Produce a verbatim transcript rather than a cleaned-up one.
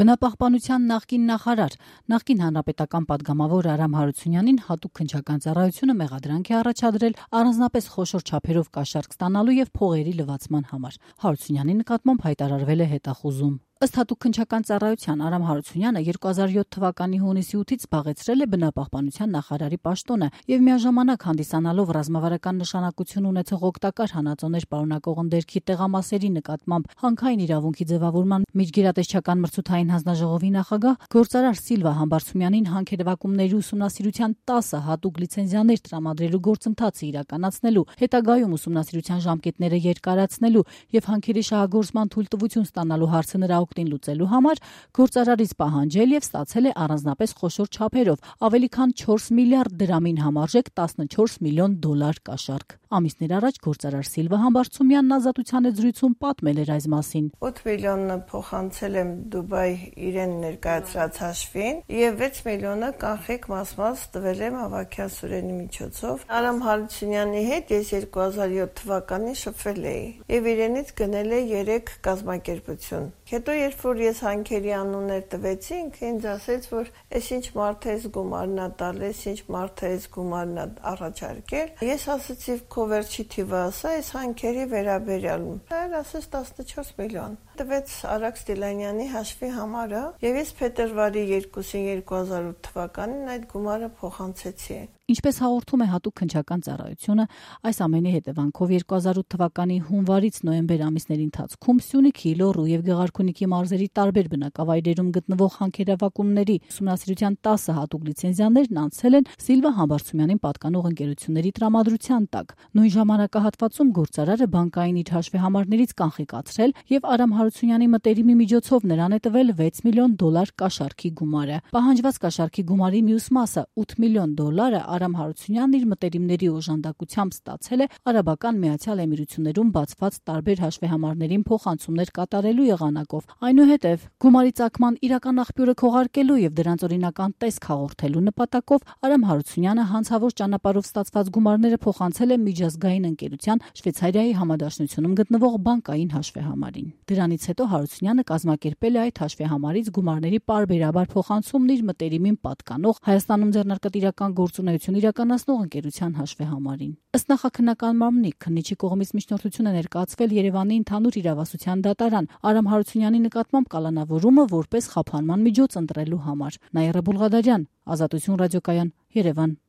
Բնապահպանության նախկին նախարար, նախկին հանրապետական պատգամավոր Արամ Հարությունյանին հատուկ քննչական ծառայությունը մեղադրանք է առաջադրել առանձնապես խոշոր չափերով կաշառք ստանալու եւ փողերի լվացման համար։ Հարությունյանի նկատմամբ հայտարարվել է հետախուզում։ Ըստ հատուկ քննչական ծառայության Արամ Հարությունյանը երկու հազար յոթ թվականի հունիսի ութից զբաղեցրել է բնապահպանության նախարարի պաշտոնը եւ միաժամանակ հանդիսանալով ռազմավարական նշանակություն ունեցող օգտակար հանածոներ պարունակող ընդերքի տեղամասերի նկատմամբ հանքային իրավունքի ձևավորման միջգերատեսչական մրցութային հանձնաժողովի նախագահ գործարար Սիլվա Համբարձումյանին հանքերևակումների ուսումնասիրության տասը հատուկ լիցենզիաներ տրամադրելու գործընթացը իրականացնելու, հետագայում ուսումնասիրության ժամկետները երկարացնելու եւ հանքերի շահագործման թույլտվություն ստանալու հարցը նրա օգտին լուծելու համար գործարարից պահանջել եւ ստացել է առանձնապես խոշոր չափերով ավելի քան չորս միլիարդ դրամին համարժեք տասնչորս միլիոն դոլար կաշառք։ Ամիսներ առաջ գործարար Սիլվա Համբարձումյանն ազատության հետ զրույցում պատմել էր այս մասին։ ութ միլիոնը փոխանցել եմ Դուբայ իրեն ներկայացրած հաշվին եւ վեց միլիոնը կանխիկ մաս-մաս տվել եմ Ավագյան Սուրենի միջոցով։ Արամ Հարությունյանի հետ ես երկու հազար յոթ թվականին շփվել էի եւ իրենից գնել է երեք կազմակերպություն։ Հետո երբ որ ես հանքերի անուններ տվեցինք, ինձ ասեց, որ այս ինչ մարդ է գումարն ա տալիս, ինչ մարդ է գումարն ա առաջարկել։ Ես ասացի, քո վերջի թիվը ասա, այս հանքերի վերաբերյալ։ Այլ ասեց տասնչորս միլիոն։ Տվեց Արաքս Դիլանյանի հաշվի համարը, եւ ես փետրվարի երկուսին երկու հազար ութ թվականին այդ գումարը փոխանցեցի։ Ինչպես հաղորդում է հատուկ քննչական ծառայությունը, այս ամենի հետևանքով երկու հազար ութ թվականի հունվարից նոյեմբեր ամիսների ընթացքում Սյունիքի, Լոռու եւ Գեղարքունիքի մարզերի տարբեր բնակավայրերում գտնվող հանքերևակումների ուսումնասիրության տասը հատուկ լիցենզիաներն անցել են Սիլվա Համբարձումյանին պատկանող ընկերությունների տրամադրության տակ։ Նույն ժամանակահատվածում գործարարը բանկային իր հաշվեհամարներից կանխիկացրել եւ Արամ Հարությունյանի մտերիմի միջոցով նրան է տվել վեց միլիոն դոլար կաշառքի գումարը։ Պահանջված կաշառքի գումարի մյուս մասը ութ միլիոն դոլարը Արամ Հարությունյանն իր մտերիմների օժանդակությամբ ստացել է Արաբական Միացյալ Էմիրություններում բացված տարբեր հաշվեհամարներին փոխանցումներ կատարելու եղանակով։ Այնուհետև գումարի ծագման իրական աղբյուրը քողարկելու եւ դրանց օրինական տեսք հաղորդելու նպատակով Արամ Հարությունյանը հանցավոր ճանապարհով ստացված գումարները փոխանցել է միջազգային ընկերության Շվեյցարիայի համադաշնությունում գտնվող բանկային հաշվեհամարին։ Դրանից հետո Հարությունյանը կազմակերպել է այդ հաշվեհամարից գումարների պարբերաբար փոխանցումն իր մտերիմին պատկանող Հայաստանում ձեռնարկատիրական գործունեություն իրականացնող ընկերության հաշվեհամարին։ Ըստ նախաքննական մարմնի քննիչի կողմից միջնորդություն է ներկայացվել Երևանի ընդհանուր իրավասության դատարան Արամ Հարությունյանի նկատմամբ կալանավորումը որպես խափանման միջոց ընտրելու համար։ Նաիրա Բուլղադարյան, Ազատություն ռադիոկայան, Երևան։